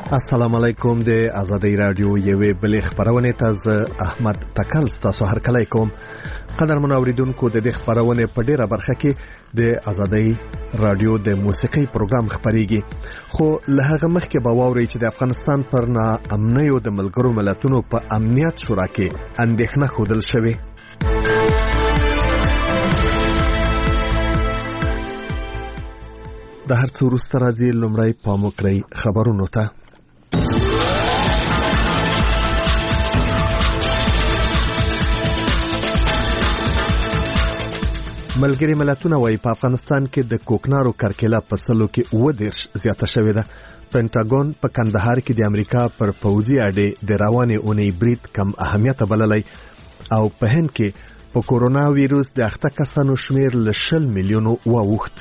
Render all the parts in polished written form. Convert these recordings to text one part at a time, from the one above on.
السلام علیکم د آزادۍ رادیو یوې بلې خبرونه تاسو احمد تکل تاسو هر کله کوم قدر منوریدونکو د دې خبرونه په ډیره برخه کې د آزادۍ رادیو د موسیقي پروګرام خبريږي خو له هغه مخکې به واوري چې د افغانستان پر ناامنیو د ملګرو ملتونو په امنیت شورا کې اندېښنه خوده شوې د هر څو وروسته راځي لومړی پام وکړئ خبرونو ته ملګری ملتونه وايي په افغانستان کې د کوکنارو کرکیله په سلو کې 10 زیاته شوې ده پینټاګون په کندهار کې د امریکا پر پوځي اډې د روانې اونۍ برید کم اهمیت بللی او په هند کې په کورونا وایروس د اخته کسانو شمیر له 10 میلیونو واوښت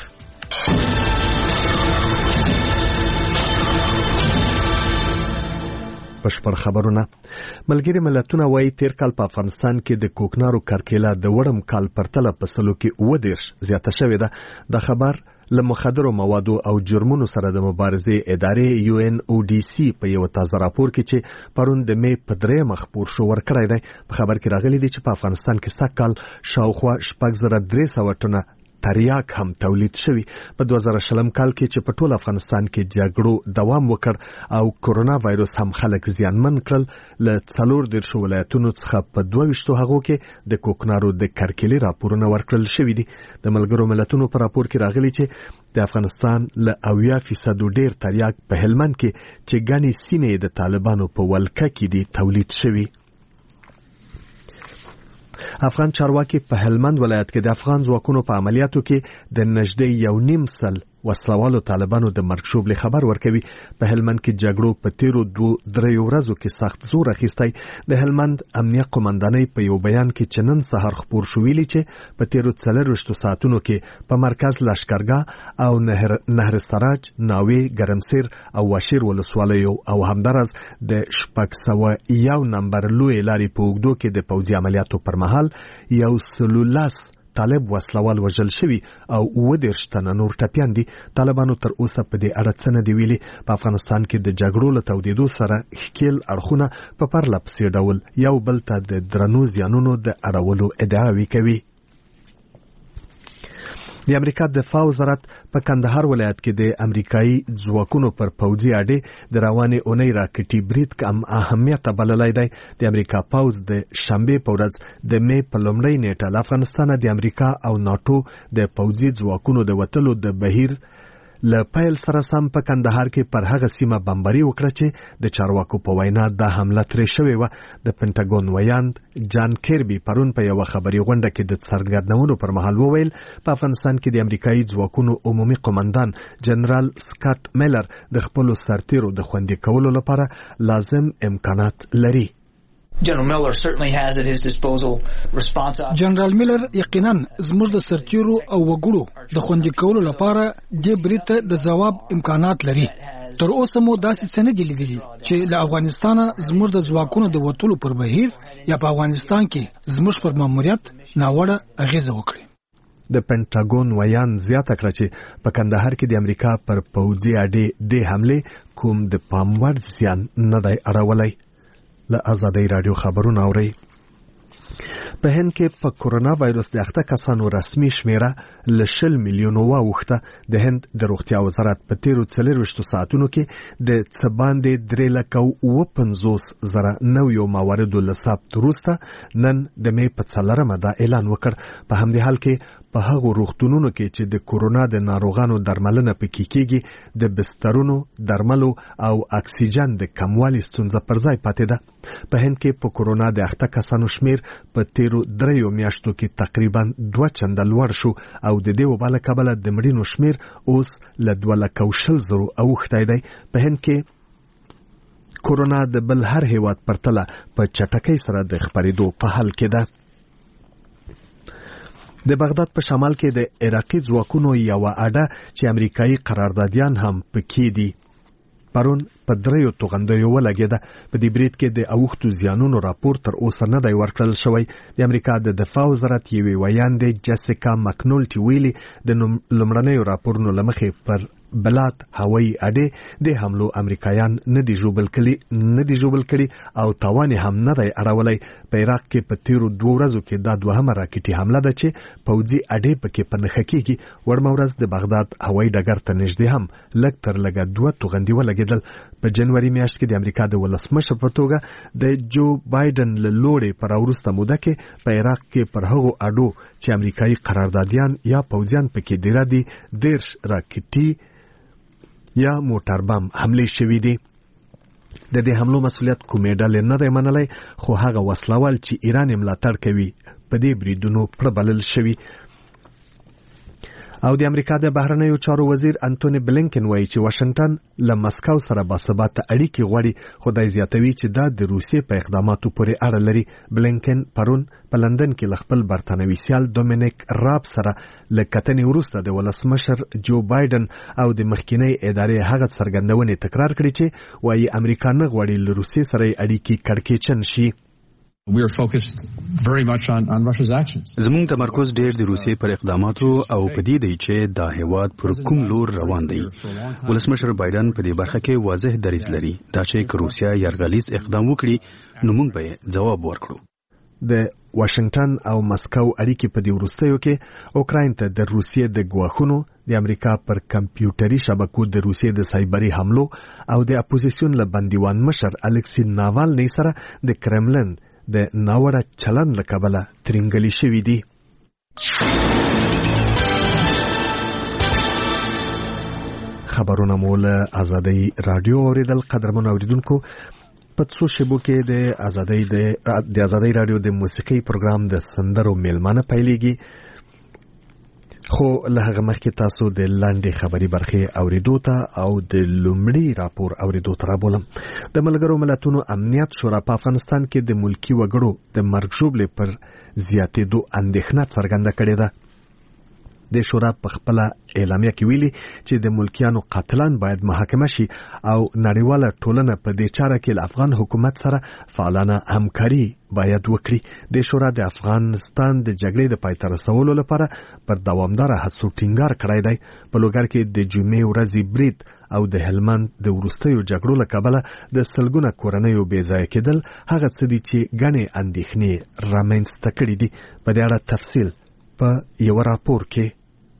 بشپړ خبرونه ملګری ملتونه وايي تیر کال په افغانستان کې د کوکنارو کرکیله د وړم کال پرتله په سلو کې 10 زیاته شوې ده د خبر له مخدرو موادو او جرمونو سره د مبارزې ادارې UNODC په یو تازه راپور کې چې پرون د می په 3 مخبور شو ورکړی دی په خبر کې راغلي دي چې په افغانستان کې سکهال شاوخوا 8300 ټنه تریاک هم تولید شوی په 2020 کال کې چې په ټول افغانستان کې جګړو دوام وکړ او کورونا وایروس هم خلک زیانمن کړل له 14 ولایتونو څخه په 22 هغو کې د کوکنارو د کرکیلې راپورونه ورکړل شوی دي د ملګرو ملتونو په راپور کې راغلي چې د افغانستان له 80% ډیر تریاک په هلمند کې چې ګڼې سیمې د طالبانو په ولکه کې دي تولید شوی افغان چارواکي په هلمند ولایت کې د افغان ځواکونو په عملیاتو کې د نږدې 1.5 سل وسلوالو طالبانو د مرګ شوبله خبر ورکوي په هلمند کې جګړو په تیرو 2-3 ورځو کې سخت زور اخیستی د هلمند امنیه قومندانۍ په یو بیان کې چنن سحر خبر شویلی چې په تیرو 4 ساعتونو کې په مرکز لشکرګاه او نهر سراج ناوی ګرمسیر او واشیر ولسوالیو او همدارس د 601 نمبر لوی لاري په وګدو کې د پوځي عملیاتو پر مهال یو سلولاس طالب وسلوال وژل شوی او 10 تنه نور ټپيان دي طالبانو تر اوسه په دې اړه څه نه دی ویلي په افغانستان کې د جګړو له تودیدو سره ښکیل اړخونه په پرلپسې ډول یو بل ته د درنو زیانونو د اړولو ادعاوې کوي د امریکا دفاع وزارت په کندهار ولایت کې د امریکایي ځواکونو پر پوځي اډې د روانې اونۍ راکټي برید کم اهمیت بللی دی د امریکا پوځ د شنبه په ورځ د می په لومړۍ نیټه له افغانستان د امریکا او ناتو د پوځي ځواکونو د وټلو د بهیر له پیل سره سم په کندهار کې پر هغه سیمه بمباري وکړه چې د چارواکو په وینا د حمله ترې شوې و د پینټاګون ویاند جان کیربي پرون په یو خبري غونډه کې د څرګندونو پر مهال وویل په افغانستان کې د امریکایي ځواکونو عمومي قومندان جنرال سکاټ میلر د خپل سرتیرو د خوندي کولو لپاره لازم امکانات لري General Miller certainly has at his disposal response. General Miller یقینا زموږ د سرتیرو او وګړو د خوندي کولو لپاره د بریته د جواب امکانات لري. تر اوسه مو داسې څه نه دي لیدلي چې له افغانستانه زموږ د ځواکونو د وټولو پر بهیر یا په افغانستان کې زموږ پر ماموریت ناوړه اغیزه وکړي. د پینټاګون ویان زیاته کړه چې په کندهار کې د امریکا پر پوځي اډې د حمله کوم د پام وړ زیان نه دی اړولای له آزادۍ رادیو خبرونه اوري په هند کې په کورونا وایروس د اخته کسانو رسمي شمیره له 10 میلیونو واوښته د هند د روغتیا وزارت په تیرو 4 ساعتونو کې د څباندې 350,000 نویو مواردو له ثبت وروسته نن د می په 4مه دا اعلان وکړ په همدې حال کې په هغو روغتونونو کې چې د کورونا د ناروغانو درملنه پکې کیږي د بسترونو درملو او اکسیجن د کموالي ستونزه پر ځای پاتې ده په هند کې په کورونا د اخته کسانو شمیر په تیرو 3 میاشتو کې تقریبا 2 چنده لوړ شو او د دې وباله کبله د مړینو شمیر اوس له 2,000 اوښتی دی په هند کې کورونا د بل هر هیواد پرتله په چټکۍ سره د خپرېدو په حال کې ده د بغداد په شمال کې د عراقي ځواکونو یو اډه چې امریکایي قراردادیان هم پکې دي پرون په 3 توغندیو ولګیده په دې برید کې د اوښتو زیانونو راپور تر اوسه نه دی ورکړل شوی د امریکا د دفاع وزارت یوې ویاندې جیسیکا مکنولټي ویلي د لومړنیو راپورونو لمخې پر بلات هوایي اډې د حملو امریکایان نه دي جوړبل کړي او تاوان هم نه دی اړولی. په عراق کې په تیرو 2 ورځو کې دا دوهمه راکټي حمله ده چې پوځي اډې پکې په نښه کېږي. وړمه ورځ د بغداد هوایي ډګر ته نږدې هم لږ تر لږه 2 توغندي ولګېدل. په جنوري میاشت کې د امریکا د ولسمشر په توګه د جو بایدن له لورې په راوروسته موده کې په عراق کې پر هغو اډو چې امریکایي قراردادیان یا پوځیان پکې ډېره دي 10 راکټي یا موټر بم حملې شوې دي. د دې حملو مسؤلیت کومې ډلې نه دی منلی، خو هغه وسلوال چې ایران یې ملاتړ کوي په دې بریدونو پړبلل شوي. او د امریکا د بهرنیو چارو وزیر انټونی بلینکن وایي چې واشنگټن له مسکو سره باثباته اړیکې غواړي، خو دا زیاتوي چې دا د روسیې په اقداماتو پورې اړه لري. بلینکن پرون په لندن کې له خپل برتانوي سیال دومینیک راب سره له کتنې وروسته د ولسمشر جو بایدن او د مخکینی ادارې هغه څرګندونې تکرار کړې چې وایي امریکا نه غواړي له روسیې سره اړیکې کړکېچن شي. We are focused very much on Russia's actions. زموږ تمرکز ډېر د روسیې پر اقداماتو او په دې دی چې دا هیواد پر کوم لور روان دی. ولسمشر بایدن په دې برخه کې واضح دریځ لري، دا چې که روسیا یرغلیز اقدام وکړي نو موږ به ځواب ورکړو. د واشنگټن او مسکو اړیکې په دې وروستیو کې اوکراین ته د روسیې د ګواښونو، د امریکا پر کمپیوټري شبکو د روسیې د سایبري حملو او د اپوزیسیون له بندیوان مشر الکسی ناوالنی سره د کرملن د ناوړه چلند له کبله ترینګلي شوي دي. خبرونه مو له آزادۍ رادیو اوریدل. قدرمن اوریدونکو، په څو شیبو کې د آزادۍ رادیو د موسیقي پروګرام د سندرو میلمانه پیلېږي، خو له هغه مخکې تاسو د لاندې خبري برخې اوریدو ته او د لومړي راپور اوریدو ته رابولم. د ملګرو ملتونو امنیت شورا په افغانستان کې د ملکی وګړو د مرګ ژوبلې پر زیاتېدو اندېښنه څرګنده کړې ده. د شورا په خپل اعلامیه کې ویلي چې د ملکیانو قاتلان باید محاکمه شي او نړیواله ټولنه په دې چاره کې له افغان حکومت سره فعالانه همکاري باید وکړي. د شورا د افغانستان د جګړې د پای ته رسولو لپاره پر دوامداره هڅو ټینګار کړی دی. په لوګر کې د جمعې ورځې برید او د هلمند د وروستیو جګړو له کبله د سلګونه کورنیو بې ځایه کېدل هغه څه دي چې ګڼې اندېښنې رامنځته کړي دي. په دې اړه تفصیل په یو راپور کې.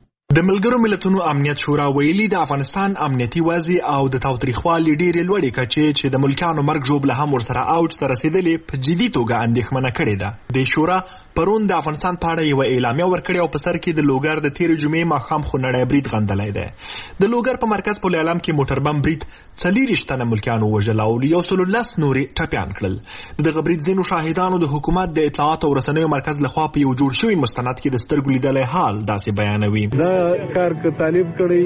د ملګرو ملتونو امنیت شورا ویلي د افغانستان امنیتي وضع او د تاوتریخوالي ډېرې لوړې کچې چې د ملکیانو مرګ ژوبله هم ورسره اوج ته رسېدلې په جدي توګه اندېښمنه کړې ده. د شورا پرون د افغانستان په اړه یوه اعلامیه ورکړې او په سر کې د لوګر د تېرې جمعې ماښام خونړی برید غندلی دی. د لوګر په مرکز پل اعلام کې موټر بم برید 40 تنه ملکیانو وژل او 110 نورې ټپیان کړل. دغه برید ځینو شاهدانو د حکومت د اطلاعاتو او رسنیو مرکز لخوا په یو جوړ شوي مستند کې د سترګو لیدلی حال داسې بیانوي. کار که طالب کړی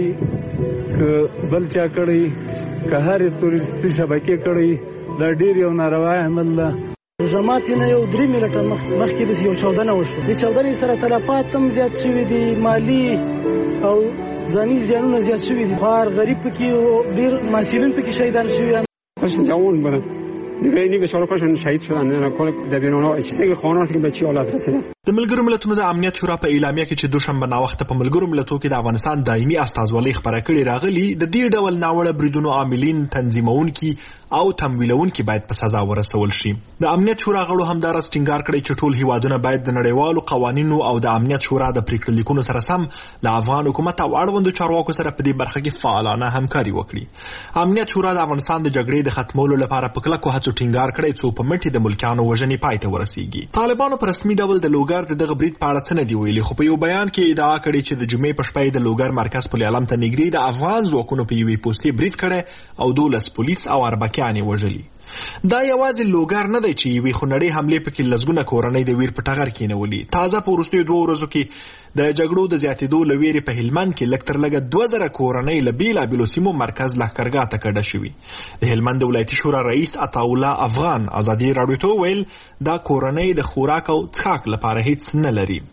که بل چا کړی که هرې تورستي شبکې کړی دا ډېر یو ناروا عمل ده. جماعت نه یو 3 منټه مخکې د یو چاودنه وشو. د چاودنې سره تلفات هم زیات شوي دي، مالی او ځاني زیانونه زیات شوي دي. بار غریب پکې ډېر محصلین پکې شهیدان شوي. جوان بودن دیگه بیچاره کاشون شهید شدن، نه کل دبیرونه چیزی خانواده که به چی حالت رسیدن. د ملګرو ملتونو د امنیت شورا په اعلامیه کې چې دوشنبه ناوخته په ملګرو ملتونو کې د افغانستان دایمي استازولۍ خبره کړې راغلي، د دې ډول ناوړه بریدونو عاملین، تنظیمونکي او تمویلونکي باید په سزا ورسول شي. د امنیت شورا غړو همدارس ټینګار کړی چې ټول هیوادونه باید د نړیوالو قوانینو او د امنیت شورا د پریکړې لیکونو سره سم له افغان حکومت او اړوندو چارواکو سره په دې برخه کې فعالانه همکاري وکړي. امنیت شورا د افغانستان د جګړې د ختمولو لپاره په کلکو هڅو ټینګار کړی څو په مټې د ملکیانو وژنې پای ته ورسیږي. طالبانو په رسمي ډول د لوګر د دغه برید په اړه څه نه دی ویلي، خو په یو بیان کې ادعا کړې چې د جمعې په شپه د لوګر مرکز پل اعلام ته نږدې د افغان ځواکونو په یوې پوستې برید کړی او 12 پولیس او اربکیان یې وژلي. دا یوازې لوګر نه دی چې یوې خونړۍ حملې پکې لسګونه کورنۍ د ویر په ټغر کېنولي. تازه په وروستیو 2 ورځو کې د جګړو د زیاتېدو له ویرې په هلمند کې لږ تر لږه 2000 کورنۍ له بېلابېلو سیمو مرکز لښکرګاه ته کډه شوي. د هلمند د ولایتي شورا رئیس عطاالله افغان ازادي راډیو ته وویل دا کورنۍ د خوراک او څښاک لپاره هیڅ نه لري. په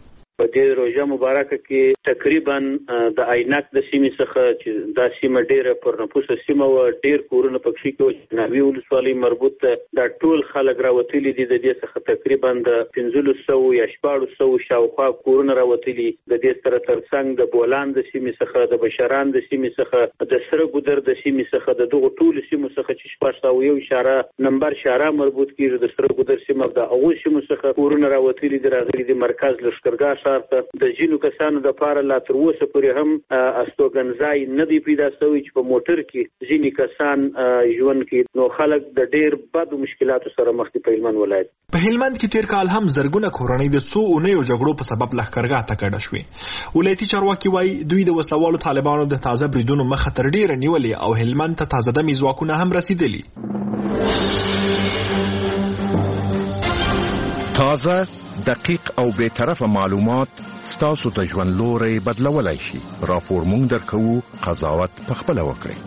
په دې روژه مبارکه کې تقریبا د عینک د سیمې څخه چې دا سیمه ډیره پر نفوسه سیمه و ډیر کورونه پکې کې ناوی ولسوالۍ مربوط دا ټول خلک راوتلي دي د دې څخه تقریبا د 1500 یا 1400 شاوخوا کورونه راوتلي د دې سره ترڅنګ د بولان د سیمې څخه د بشران د سیمې څخه د سره ګودر د سیمې څخه د دغه ټول سیمو څخه چې 401 نمبر شارع مربوط کیږي د سره ګودر سیمه د هغه سیمو څخه کورونه راوتلي دي راغلي د مرکز لشکرګاه ښار ته د جنو کسانو د پاره لا تر اوسه پورې هم استوګنځای نه دی پیدا شوی چې په موټر کې ځینې کسان ژوند کې نو خلک د ډیر بد مشکلاتو سره مخ دي په هلمند ولایت. په هلمند کې تیر کال هم زرګونه کورنۍ د څو اونیو جګړو په سبب لښکرګاه ته کډه شوې. ولایتي چارواکي وایي دوی د وسلوالو طالبانو د تازه بریدونو مخه تر ډیره نیولې او هلمند ته تازه دمي ځواکونه هم رسیدلي. تازه دقیق او بے طرفه معلومات ستاسو ته ژوند لوري بدلولای شي. راپور مونږ درکو، قضاوت پخپله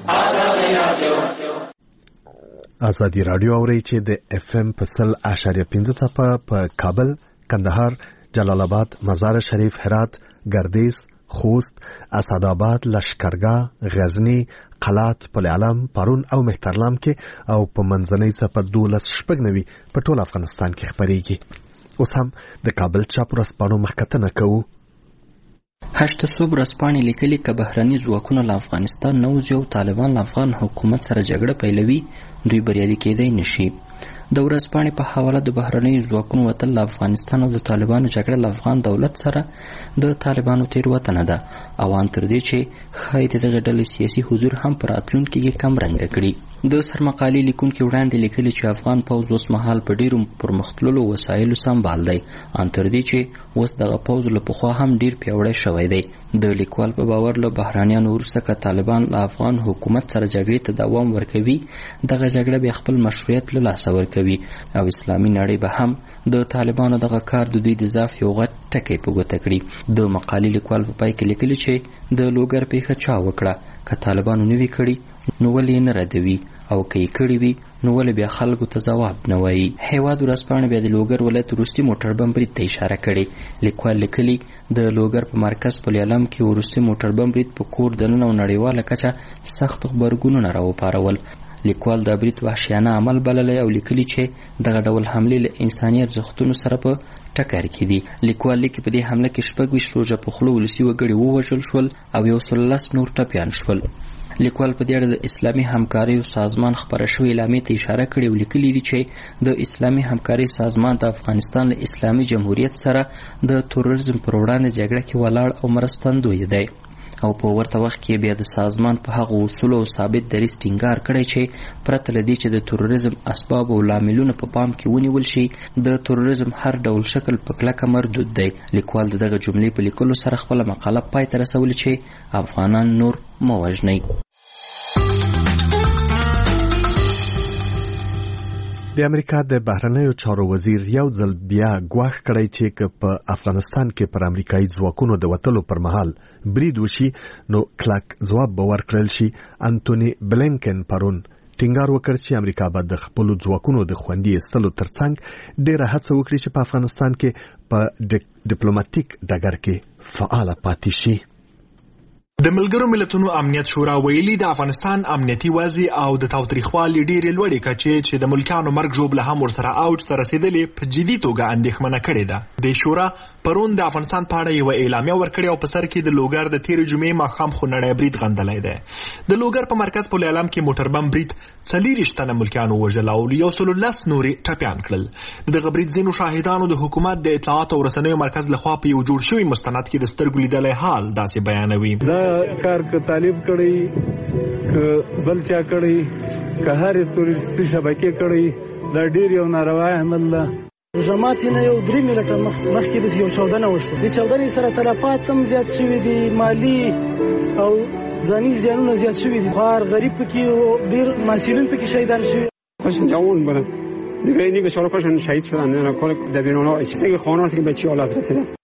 وکړئ. ازادي رادیو اوري چې د اف ام په 100.5 څپه په کابل، کندهار، جلال آباد، مزار شریف، هرات، گردیز، خوست، اسداباد، لشکرګاه، غزنی، قلات، پل علم، پرون او مهترلام کې او په منځنۍ څپه 12 په ټول افغانستان کې خبرېږي. اوس هم د کابل چاپ ورځپاڼو مخکتنه کوو. هشت صبح ورځپاڼې لیکلي که بهرني ځواکونه له افغانستان نه وځي او طالبان له افغان حکومت سره جګړه پیلوي، دوی بریالي کېدی نشي. د ورځپاڼې په حواله د بهرنیو ځواکونو وتل له افغانستان او د طالبانو جګړه له افغان دولت سره د طالبانو تېروتنه ده او ان تر دې چې ښایي د دغې ډلې سیاسي حضور هم په راتلونکي کې کمرنګه کړي. د سرمقالې لیکونکي وړاندې لیکلي چې افغان پوځ اوس مهال په ډیرو پرمختللو وسایلو سمبال دی، ان تر دې چې اوس دغه پوځ له پخوا هم ډیر پیاوړی شوی دی. د لیکوال په باور له بهرانیانو وروسته که طالبان له افغان حکومت سره جګړې ته دوام ورکوي، دغه جګړه بیا خپل مشروعیت له لاسه ورکوي او اسلامي نړۍ به هم د طالبانو دغه کار د دوی د ضعف یو غټ ټکی په ګوته کړي. د مقالې لیکوال په پای کې لیکلي چې د لوګر پیښه چا وکړه، که طالبانو نه وي کړي نو ولې نه ردوي او که یې کړي وي نو ولې بیا خلکو ته ځواب نه وایي. هیواد ورځپاڼه بیا د لوګر ولایت وروستي موټر بم برید ته اشاره کړې. لیکوال لیکلي د لوګر په مرکز پل علم کې وروستي موټر بم برید په کور دننه او نړیواله کچه سخت غبرګونونه راوپارول. لیکوال دا برید وحشیانه عمل بللی او لیکلي چې دغه ډول حملې له انساني ارزښتونو سره په ټکر کې دي. لیکوال لیکي په دې حمله کې 26 روژه پخلو ولسي وګړي ووژل شول او 110 نور ټپیان شول. لیکوال په دې اړه د اسلامي همکاریو سازمان خپره شوې اعلامیې ته اشاره کړې او لیکلي دي چې د اسلامي همکارۍ سازمان د افغانستان له اسلامي جمهوریت سره د تروریزم پر وړاندې جګړه کې ولاړ او مرستندوی دی او په ورته وخت کې بیا د سازمان په هغو اصولو او ثابت دریځ ټینګار کړی چې پرته له دې چې د تروریزم اسباب او لاملونه په پام کې ونیول شي، د تروریزم هر ډول شکل په کلکه مردود دی. لیکوال د دغه جملې په لیکلو سره خپله مقاله پای ته رسولې چې افغانان نور مه وژنئ. د امریکا د بهرنیو چارو وزیر یو ځل بیا ګواښ کړی چې په افغانستان کې پر امریکایي ځواکونو د وتلو پر مهال برید وشي نو کلک ځواب به ورکړل شي. انټوني بلینکن پرون ټینګار وکړ چې امریکا به د خپلو ځواکونو د خوندي ایستلو ترڅنګ ډېره هڅه وکړي چې په افغانستان کې په ډیپلوماټیک ډګر کې فعاله پاتې شي. د ملګرو ملتونو امنیت شورا ویلي د افغانستان امنیتي وضع او د تاوتریخوالي ډېرې لوړې کچې چې د ملکانو مرګ ژوبله هم ورسره اوج ته رسېدلې په جدي توګه اندېښمنه کړې ده. د شورا پرون د افغانستان په اړه یوه اعلامیه ورکړې او په سر کې د لوګر د تېرې جمعې ماښام خونړی برید غندلی دی. د لوګر په مرکز پل علم کې موټر بم برید 40 تنه ملکیانو وژل او 110 نورې ټپیان کړل. د دغه برید ځینو شاهدانو د حکومت د اطلاعاتو او رسنیو مرکز لخوا په یو جوړ شوي مستند کې د سترګو لیدلی حال داسې بیانوي. کار که طالب کړی که بل چا کړی که هر تورسټي شبکې کړی دا ډیر یو ناروا عمل ده. جماعت نه یو 3 میلیټر مخکې د یو 14 وشو د 14 سره تلفات هم زیات شوي دي، مالی او ځاني زیانونه زیات شوي دي. خار غریب پکې ډیر مسئولین پکې شهیدان شوي. کاش جوان بودن دیگه اینی به 4 شهید شدن. کل دبیران ها چیزی خانواتی که به چی حالت رسیدن.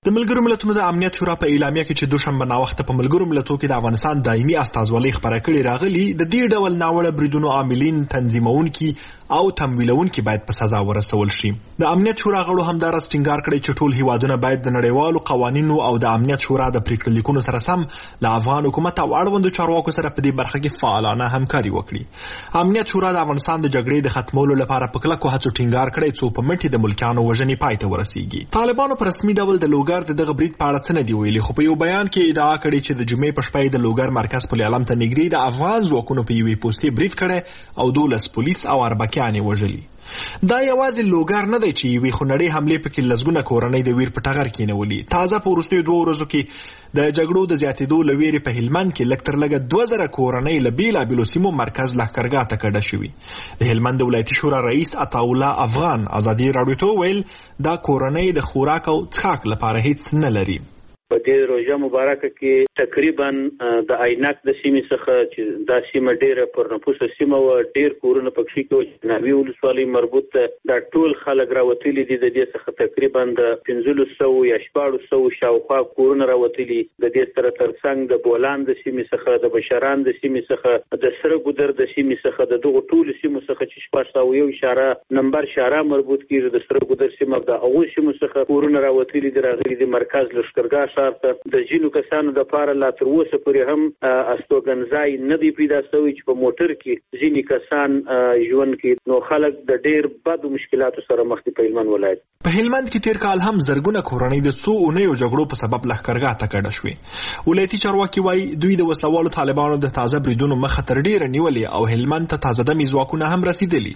د ملګرو ملتونو د امنیت شورا په اعلامیه کې چې دوشنبه ناوخته په ملګرو ملتونو کې د افغانستان دایمي استازولۍ خبره کړې راغلي د دې ډول ناوړه بریدونو عاملین تنظیمونکي او تمویلونکي باید په سزا ورسول شي. د امنیت شورا غړو همدارس ټینګار کړی چې ټول هیوادونه باید د نړیوالو قوانینو او د امنیت شورا د پریکړې لیکونو سره سم له افغان حکومت او اړوندو چارواکو سره په دې برخه کې فعالانه همکاري وکړي. امنیت شورا د افغانستان د جګړې د ختمولو لپاره په کلکو هڅو ټینګار کړی څو په مټي د ملکیانو وژنې پای ته ورسیږي. طالبانو په رسمي ډول د لوګر د دغه برید په اړه څه نه دی ویلي، خو په یو بیان کې ادعا کړې چې د جمعې په شپه د لوګر مرکز پل علم ته نږدې د افغان ځواکونو په یوې پوستې برید کړی او 12 پولیس او اربکیان یې وژلي. دا یوازې لوګر نه دی چې یوې خونړۍ حملې پکې لسګونه کورنۍ د ویر په ټغر کې نیولي. تازه په وروستیو 2 ورځو کې د جګړو د زیاتېدو له ویرې په هلمند کې لږ تر لږه 2000 کورنۍ له بېلابېلو سیمو مرکز لښکرګاه ته کډه شوي. د هلمند د ولایتي شورا رئیس عطاالله افغان ازادي راډیو ته وویل دا کورنۍ د خوراک او څښاک لپاره هیڅ نه لري. په دې روژه مبارکه کې تقریبا د عینک د سیمې څخه چې دا سیمه ډیره پر نفوسه سیمه و، ډیر کورونه پکې کې ناوی ولسوالۍ مربوط دا ټول خلک راوتلي دي. د دې څخه تقریبا د 1500 یا 1400 شاوخوا کورونه راوتلي. د دې سره ترڅنګ د بولان د سیمې څخه، د بشران د سیمې څخه، د سره ګودر د سیمې څخه، د دغه ټول سیمو څخه چې 701 نمبر شاره مربوط کیږي د سره ګودر سیمه د هغه سیمو څخه کورونه راوتلي دي. راغلي د مرکز لښکرګاه د جنو کسانو د پاره لا تر اوسه پورې هم استوګنځای نه دی پیدا شوی چې په موټر کې ځینې کسان ژوند کې. نو خلک د ډېر بد مشکلاتو سره مخ دي په هلمند ولایت. په هلمند کې تیر کال هم زرګونه کورنۍ د څو اونیو جګړو په سبب لښکرګاه ته کډه شوې. ولایتي چارواکي وایي دوی د وسلوالو طالبانو د تازه بریدونو مخه تر ډیره نیولې او هلمند ته تازه دمي ځواکونه هم رسیدلي.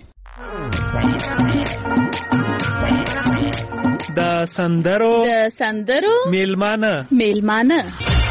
د سندرو میلمانه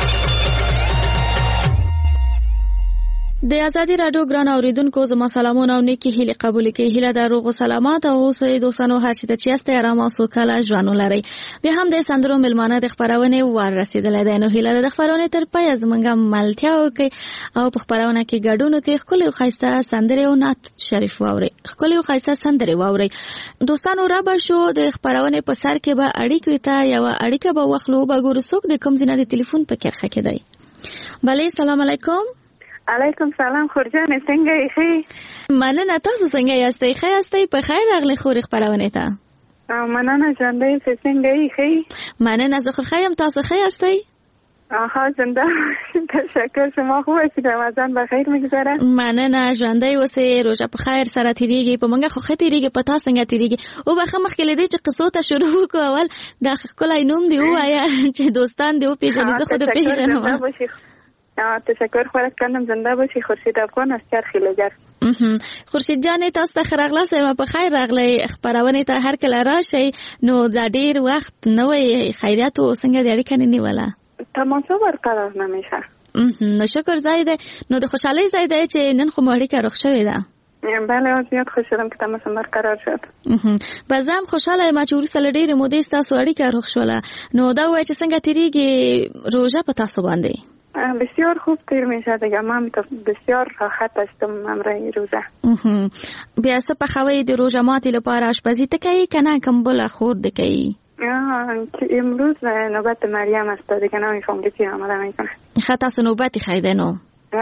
د ازادي راډیو ګران اوریدونکو زما سلامونه او نیکی هیله قبول کړئ. هیله د روغ سلامات او اوسئ دوستانو هر څه چې یاست آرام او سوکاله ژوند ولرئ. بیا هم د سندرو میلمانه د خبرونه ور رسیدلې ده. نو هیله د خبرونه تر پای زمونږه ملتیا وکړي او په خبرونه کې ګډون وکړي. خپل یو خاصه سندره او نعت شریف واوري. خپل یو خاصه سندره واوري. دوستانو را به شو د خبرونه په سر کې به اړیکې ته یو اړیکه به وخلو به ګورسوک د کوم ځینې د ټلیفون په کې خکې دی. بله سلام علیکم. علیکم سلام خورجان، څنګه یې ښې؟ مننه، تاسو څنګه یاستئ؟ ښه یاستئ؟ په خیر راغلی خورې خپرونې ته. مننه ژوندی یاستئ، څنګه یې ښې؟ مننه، زه خو ښه یم، تاسو ښه یاستئ؟ ها زنده تشکر، شما خوب هستید؟ رمضان بخیر میگذره؟ مننه، ژوندی اوسئ، روژه په خیر سره تیریږي. په موږ خو ښه تیریږي، په تا څنګه تیریږي؟ او بخه مخکې له دې چې قصو ته شروع وکړو اول دا ښکلی نوم دې ووایه چې دوستان دې وپېژني. زه خو دې پېژنم. تشکر خورت کردم. زنده باشی. خورشید افغان از چرخ لوگر. خورشید جان تاسو ته خراغلاست ما په خیر راغلی خبرونه ته هر کله راشي. نو دا ډیر وخت نوې خیریت او څنګه د اړیکې نیوله تماسا برقرار نمیشه. نو شکر زایده. نو د خوشحالي زایده چې نن خو اړیکه رخ شوې ده. بله زیاد خوشحالم که تماسا برقرار شد. بازم خوشحاله یم چې ورسره ډېرې مودې تاسو اړیکه رخ شوله. نو دا وایي چې څنګه تیریږي روژه په تاسو باندې؟ بسیار خوب تیر میشه دیگه. من بسیار راحت هستم امروز روزه. بیا څه پخوی د روژه ماتي لپاره آشپزی ته کوي کنه کوم بل خورد کوي؟ امروز نوبت مریم است دیگه، نمیفهم که چی عمل میکنه. تاسو نوبت خیده نو؟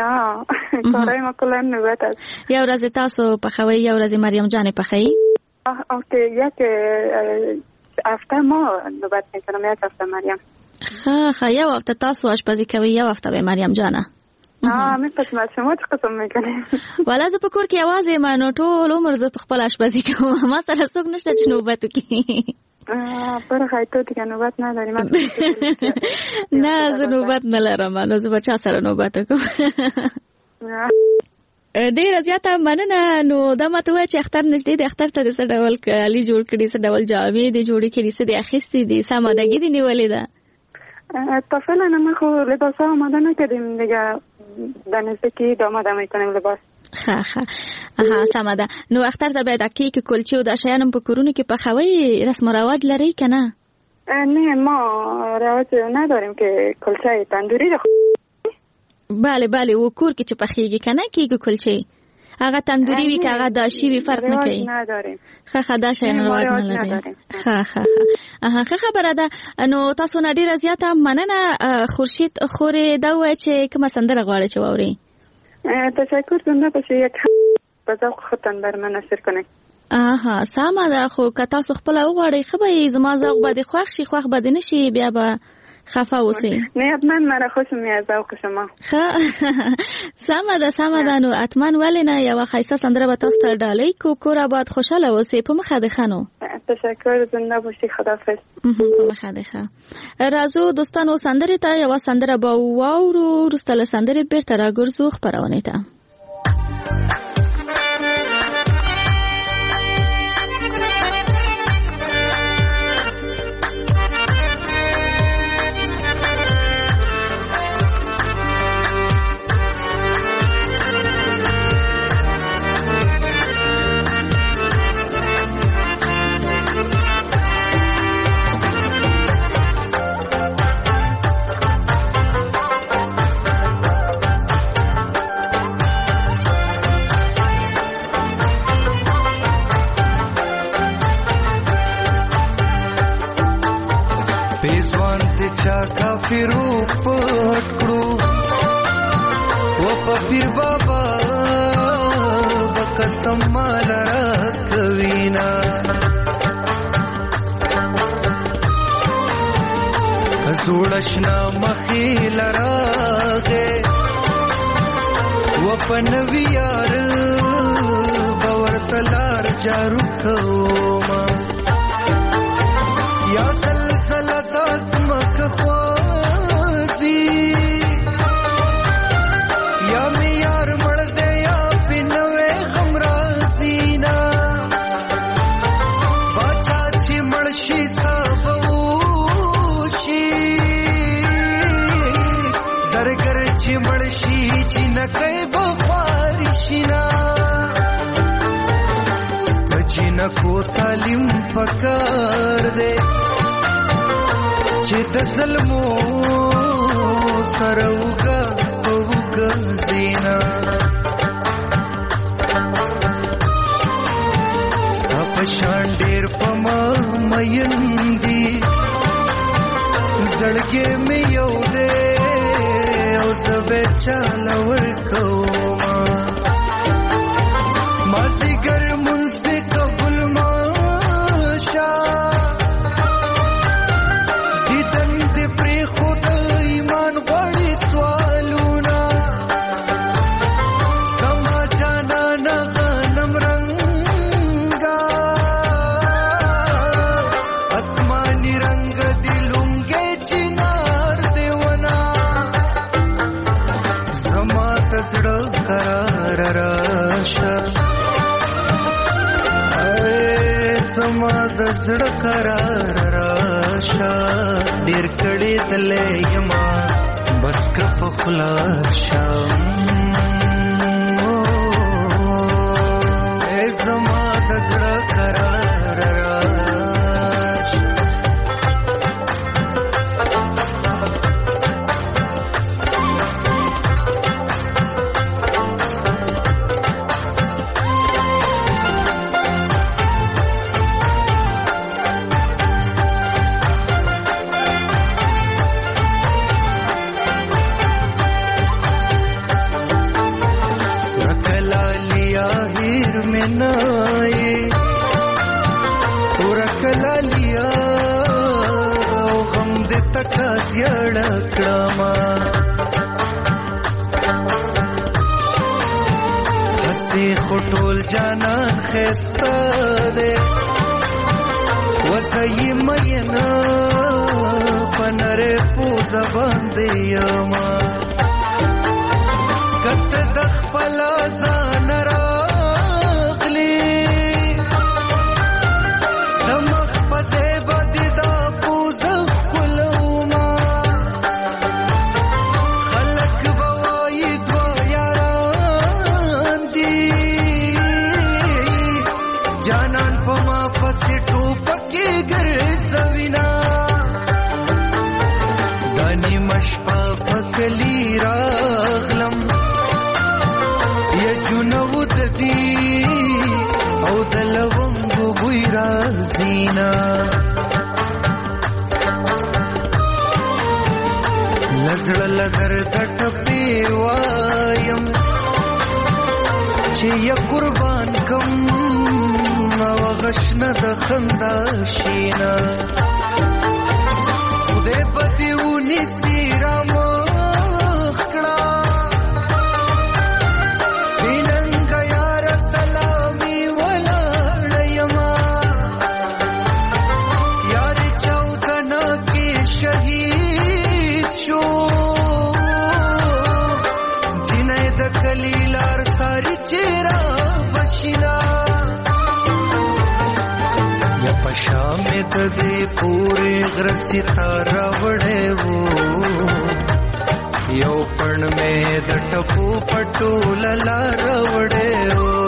کارای ما کلا نوبت است. یو ورځ تاسو پخوی یو ورځ مریم جان پخوی؟ یک هفته ما نوبت میکنم، یک هفته مریم. ها یو هفته تاسو آشپزی کوي، یو هفته به مریم جانه. من پس ما شما چه قسم میکنیم؟ والا زه په کور کې یوازې ما نو ټول عمر زه په خپل آشپزی کوم. ما سره څوک نشته چې نوبت وکړي. برخه تو دیگه نوبت نداری؟ نه زه نوبت نلرم. نو زه به چا سره نوبت وکړم؟ ډیره زیاته مننه. نو دا ماته وایي چې اختر نږدې دی، اختر ته د څه ډول کالي جوړ کړي، څه ډول جامې دې جوړې کړي، څه دې اخیستې دي، څه آمادګي دې نیولې ده؟ تا فعلا ما خو لباس ها آماده نکردیم دیگه، در نزدیکی آماده میکنیم لباس. ها سمه ده. نو اختر ته باید کیک کلچه و دا شیان هم په کورونو کې پخوی رسم و رواج لري که نه؟ نه ما رواج نداریم که کلچه تندوری رو. بله و کور کې چې پخیږي که نه کیک کلچه هغه تندوري وی که هغه داشی وی فرق نکوي نداریم خه داشه رواج نه لري ښه خبره ده. نو تاسو نه ډیره زیاته مننه خورشید خورې دا وای چې کومه سندره غواړي چې واوري. تشکر زنده باشی. یک به ذوق خودتان بر من نشر کنید. سامه ده خو که تاسو خپل وغواړئ خو به زما ذوق به خوښ شي خوښ به نه شي بیا به خفه اوسئ. نه اتمن مرا خوشم میاد ذوق شما. سامه ده نو اتمن ولې نه یو خیسه سندره به تاسو ته ډالۍ کو کور آباد خوشاله اوسئ. په مخه ده خنو. تشکر زنده باشی. خداحافظ. په مخه ده ښه. راځو دوستانو سندره ته یو سندره به واورو وروسته له سندرې بیرته راګرځو خپرونې ته. کافرو پټ کړو و په پیر بابا بقسم مال راکوینا زوړشنا مخیل راغه و په نویار باور تلار جارو کوما یا سلسله تاسمک خوازی یا میار مړ دے یا پینوے غمرازینا باچا چی مړشی سابوشی زرگر چی مړشی چی نکای بخوارشینا جنکو تعلیم پکار دے چې د ظلمو سره وګا وګا زینا ستا په شان ډېر پما مېندي زړګې مې یو دې او زبې چاله ورکوما مازیګر منځ دې قبول ماشا سما د زړه قرار راشه ډېر کړي تلې یما بس کف خلاص اے سما د زړه قرار راشه خټول جانان خسته ده وسې مېنا پنره پوزا باندې یما کته د خپل ځان راغلی دمخ پسې باندې دا پوزا کولوما خلک بوای دو یاران دی جانان پما پسې ټوپکې ګرځوینا دانی مشپا پکلی راغلم یجو زړه درد ټپي وایم چې یا قربان کم او غشنه د خندا شینا خدای په دې ونیسي رامخ کړه ویننګ یار سلامي ولاړ یما یار چودنا کې شهید شو جنې د کلیلار ساری چیرې بشینا یا پشام د دې پورې غرسي تارا وړې وو یو پړ مې د ټپو پټو لار وړې وو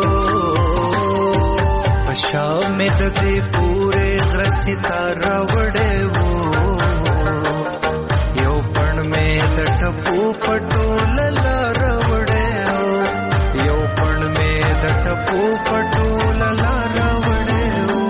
پشام د دې پورې غرسي تارا وړې وو یو پړ مې د ټپو پټو لار وړې وو یو پړ مې د ټپو پټو لار وړې وو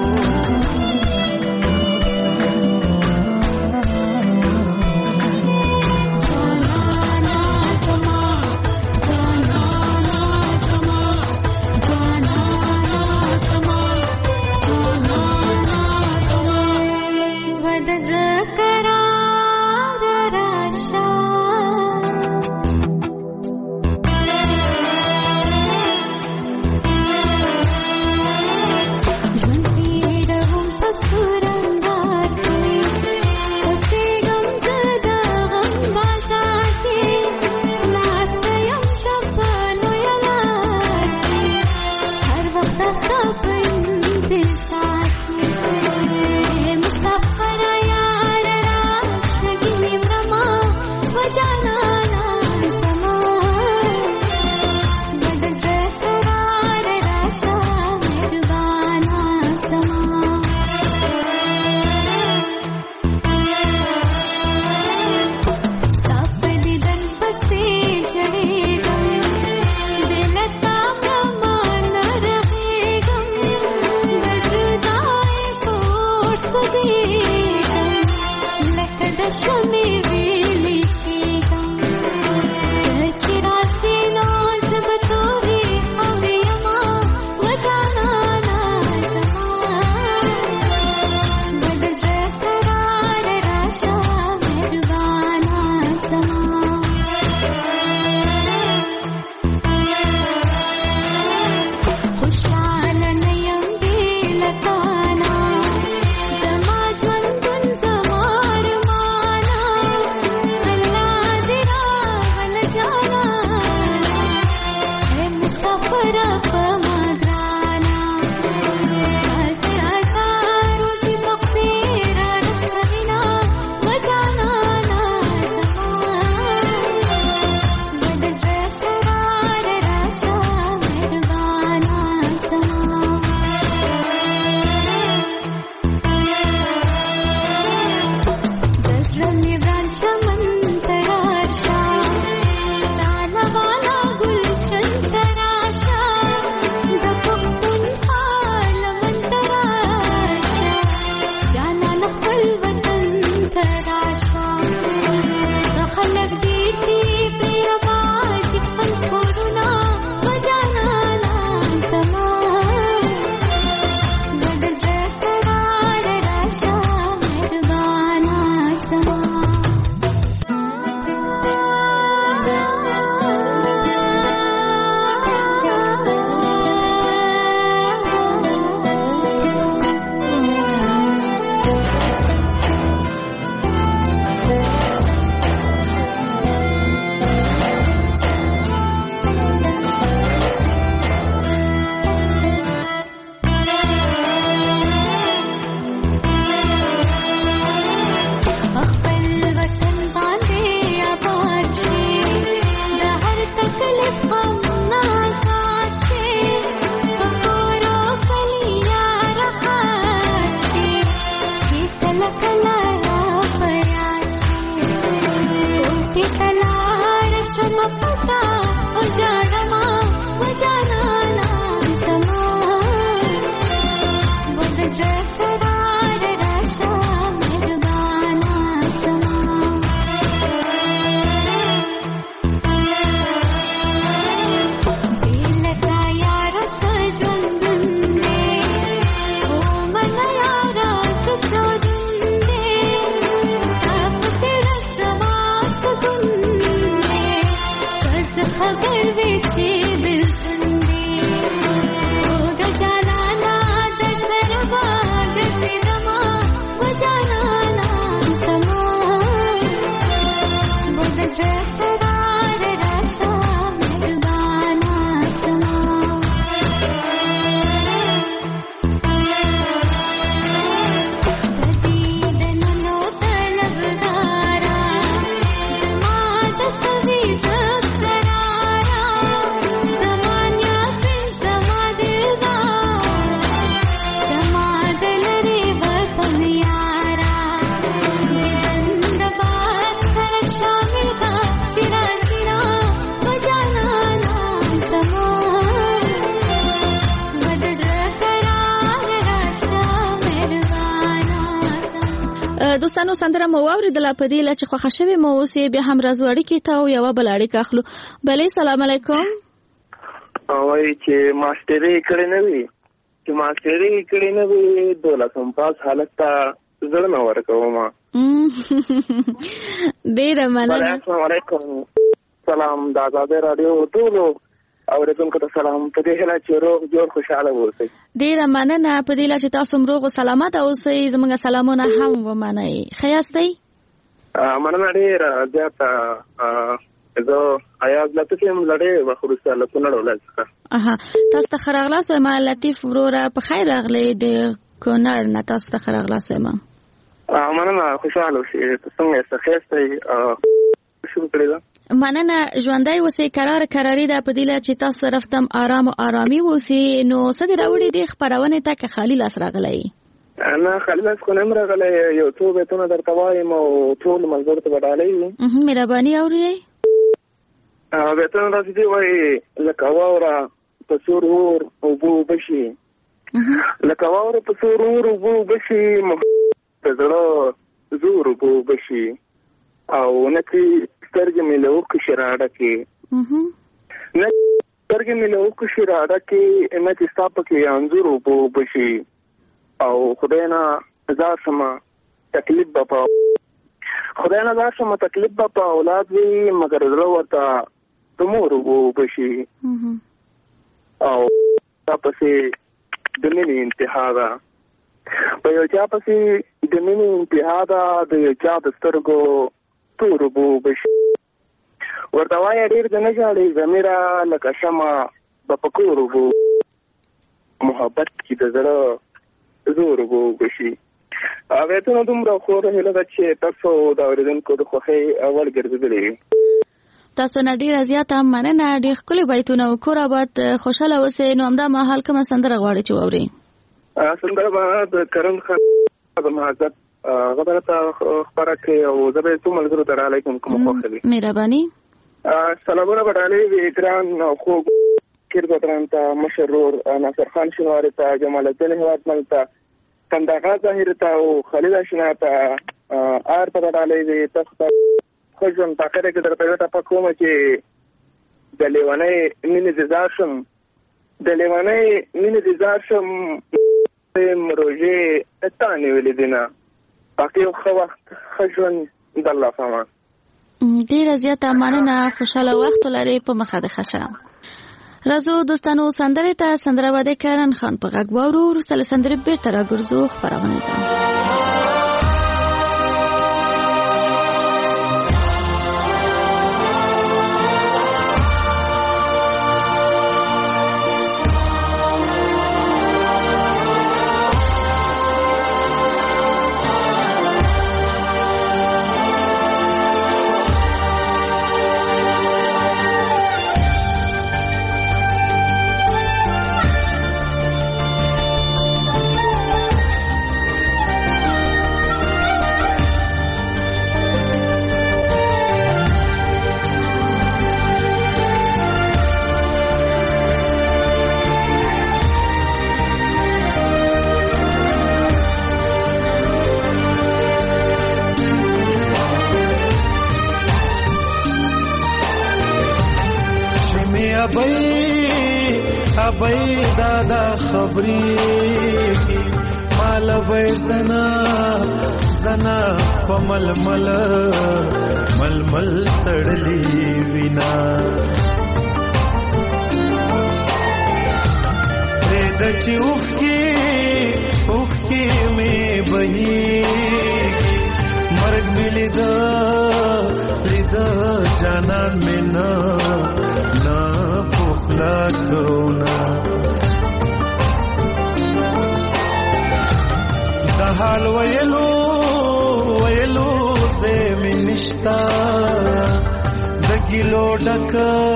دوستانو سندره مو واوریدله په دې چې خوښه شوې مو اوسې بیا هم راځو اړیکې ته او یوه بله اړیکه اخلو. بلې سلام علیکم. وایي چې ماسټري کړې نه وي 12 پاس حالت ته زړه نه ورکوم. ډېره مننه. السلام علیکم. سلام د آزادۍ راډیو ټولو اوریدونکو ته سلام. په دې هیله چې روغ جوړ خوشحاله اوسئ. ډېره مننه په دې چې تاسو هم روغ او سلامت اوسئ. زموږ سلامونه هم ومنئ. ښه یاستئ؟ مننه ډېره زیاته. زه ایاز لطیف یم لړې وخوروسته له کونړ ولایت څخه. تاسو ته ښه راغلاست وایم لطیف وروره. په خیر راغلی د کونړ نه. تاسو ته ښه راغلاست وایم. مننه خوشحاله اوسئ. څنګه یاست؟ ښه یاستئ؟ شروع کړې ده. مننه. ژوندی اوسئ. کراري ده په دې چې تاسو طرف ته آرام او آرامي اوسئ. نو څه دې راوړي دې خپرونې ته که خالي لاس راغلی؟ نه خالي لاس خو نه یم راغلی. یو څو بیتونه درته وایم او ټول ملګرو ته به ډالۍ وي. مهرباني اورئ. بیتونه داسې دي وایي لکه واوره په سور اور اوبه بشي، لکه واوره په سور اور اوبه بشي، په زړه زور اوبه بشي او نه کې سترګې مې له اوښکو شي راډکې، نه سترګې مې له اوښکو شي راډکې، نه چې ستا پکې انځور اوبه بشي او خدای نه زار شمه تکلیف به په خدای نه زار شمه تکلیف به په اولاد وي مګر زړه ورته د مور اوبه بشي او تا پسې د مینې انتها ده، په یو چا پسې د مینې انتها ده، د یو چا د سترګو تور اوبه بشي، ورته وایه ډېر د نه ژاړې ضمیره لکه شمه به په کور اوبه محبت کې د زړه زور اوبه بشي. بیتونه دومره خوره هیله ده چې تاسو د اورېدونکو د خوښۍ وړ ګرځېدلې وي. تاسو نه ډېره زیاته مننه. ډېر ښکلي بیتونه و. کور آباد خوشحاله اوسئ. نو همدا مهال کومه سندره غواړئ چې واورئ؟ سندره به د کرن خان د محبت هغه به راته خپره کړئ او زه به یې څو ملګرو ته ډالۍ کوم کومه خوښه وي. مهرباني. سلامونه به ډالۍ وي ګران خوږ کیر بدران ته، مشر ورور ناصر خان شینواري ته، جمال الدین هیوادمل ته، کنداغا ظاهر ته او خالد اشنا ته آر ته به ډالۍ وي. تاسو ته ښه ژوند په اخره کې درته یوه ټپه کومه چې د لیونۍ مینې دې ځار شم، د لیونۍ مینې دې ځار شم روژې تا نیولې دي نه. باقي یو ښه وخت ښه ژوند د الله فامان. ډېره زیاته مننه. خوشحاله وخت ولرئ. په مخه دې ښه شه. راځو دوستانو سندرې ته. سندره به د کرن خان په غږ واورو. وروسته له سندرې بېرته راګرځو خپرونې ته. ابای دادا خبرې مال وای زنا پمل مل مل تړلی وینا د چې اوخې مې بهي مرګ ملي دا لیدا جانان مې نه پوخلا کونا د حال ویلو زمي نشتا د ګلو ډک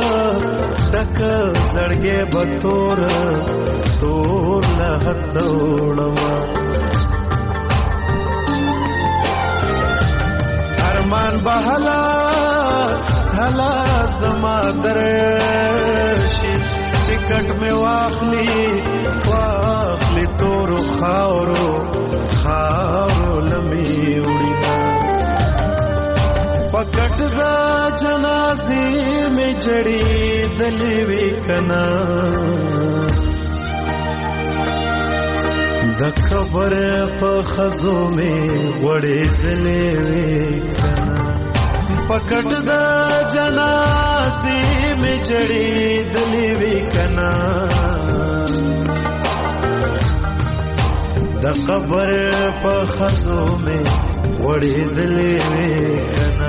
زړګې بتور له هتوړما ارمان بهلا هلا زما درشي چکټ میں واخلی تورو خاورو لمی وړینا پکټ دا جنازې می جړې دلې وی کنا د قبر په خزو می وړې دلې وی کنا پکټ دا جنازې می جړې دلې وی کنا د قبر په خزو می وړې دلې وی کنا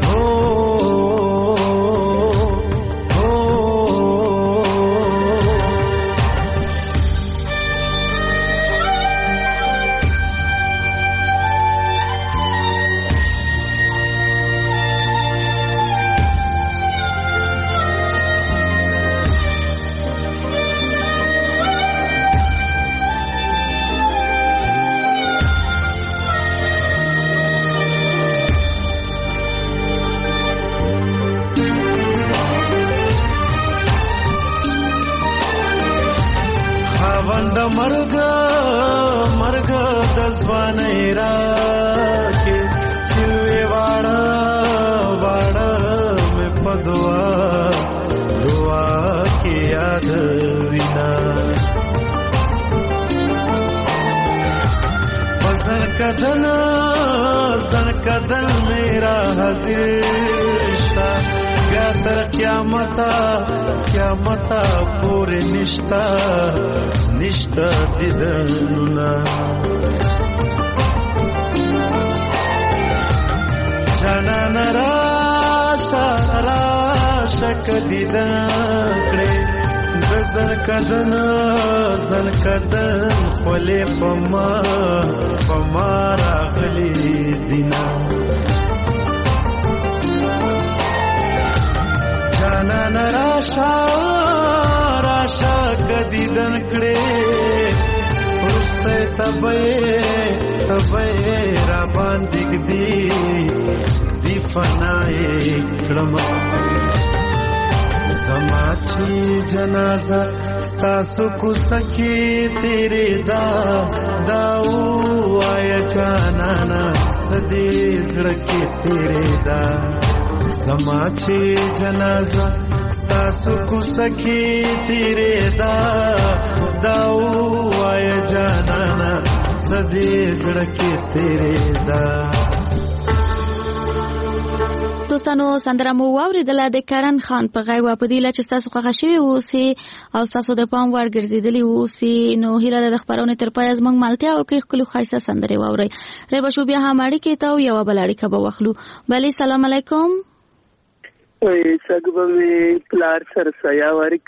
مرګ د ځوانۍ راکې چلوې واړه واړه مې په دعا کې یاد وینا زن کدن میرا حاضر شتا بیا تر قیامتا پورې نشتا دیدنونه جانان راشه که دیدن کړې د زن کدن خولې په ما راغلي دینا جانان راشه که دیدن کړې وروسته تبه را باندې دی فنای کړم زما چې جنازه ستاسو کوڅه کې تیرې دا وایا جانانا سدې زړه کې تیرې دا زما چې جنازه ستاسو کوڅه کې تیرې دا وایا جانانا سدې زړه کې تیرې دا دوستانو سندره مو واوریدله د کرن خان په غږ په دی چې تاسو خوښ شوي اوسئ او تاسو د پام وړ ګرځېدلی اوسئ نو هیله ده د خبرونې تر پایه زموږ ملتیا او کې ښکلي ښایسته سندرې واورئ ریبه شو بیا هم اړیکې ته یوه بله اړیکه به واخلو بلې سلام علیکم سګ به مې پلار سر سیا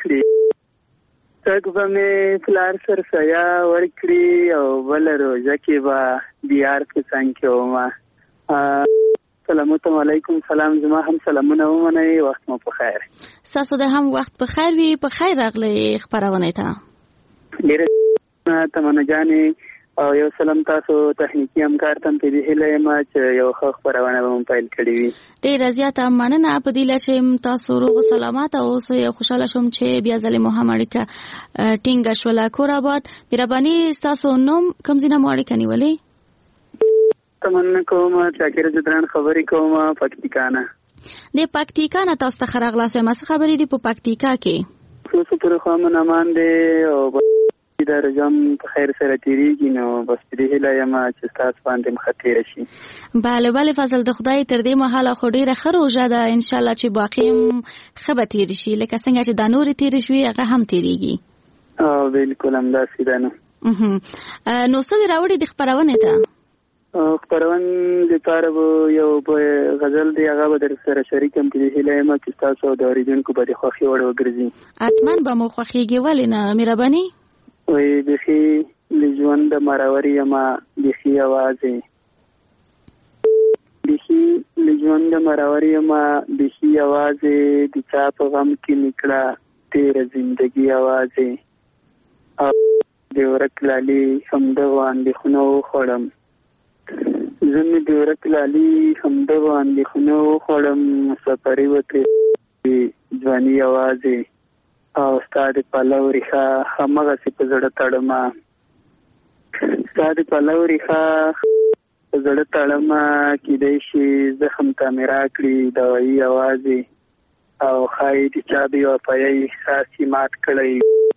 ورکړي او بله روژه کې به دیار په څنګ کې ومه السلام علیکم سلام زما هم سلامونه ومنئ وخت مو په خیر ستاسو د هم وخت په خیر وي په خیر راغلی خپرونې ته ډېره تمنه جانې او یو سلام تاسو تخنیکي همکار ته په دې هیله یم چې یو ښه خپرونه به مو پیل کړې وي ډېره زیاته مننه په دې چې تاسو روغ سلامت اوسئ خوشحاله شوم چې بیا ځلې مو هم اړیکه ټینګه شوله کور آباد مهرباني ستاسو نوم کوم ځای نه مو اړیکه نیولې تمنه کوم شاکر جدران خبرې کوم پکتیکانه د پکتیکانه تاسو ته خراغلاس ما څه خبرې دي په پکتیکا کې څه پر خو من امان دي او د رجم په خیر سره تیریږي نو بس دې هیله یم چې تاسو باندې مخاطر شي bale فضل د خدای تر دې مهاله خو ډیره خروجه ده ان شاء الله چې باقي خبر تیر شي لکه څنګه چې د نور تیر شي هغه هم تیریږي او بالکل هم داسې ده نو څه راوړي د خبرونه ته خبرون لپاره یو غزل دی هغه به در سره شریکم کې هیله یم چې تاسو د اوریدونکو په خوښي وړ وګرځي اتمن به مو خوښيږي ولې نه مهرباني وای بخي لژوند مراوري یما بخي आवाज بخي لژوند مراوري یما بخي आवाज د چا په غم کې نکړه تیر زندگی आवाज او د ورکلالي همدوان د خنو خړم زمي د ورکلالي همدوان د خنو خړم سفرې وته ځواني आवाज او ستاد پلوري ښه همغه سي په زړه تړما ستاد پلوري ښه په زړه تړمه کیدای شي زخم ته مې راکړي دوایي اوازې او ښایي د چا بې وفایۍ احساس یې مات کړی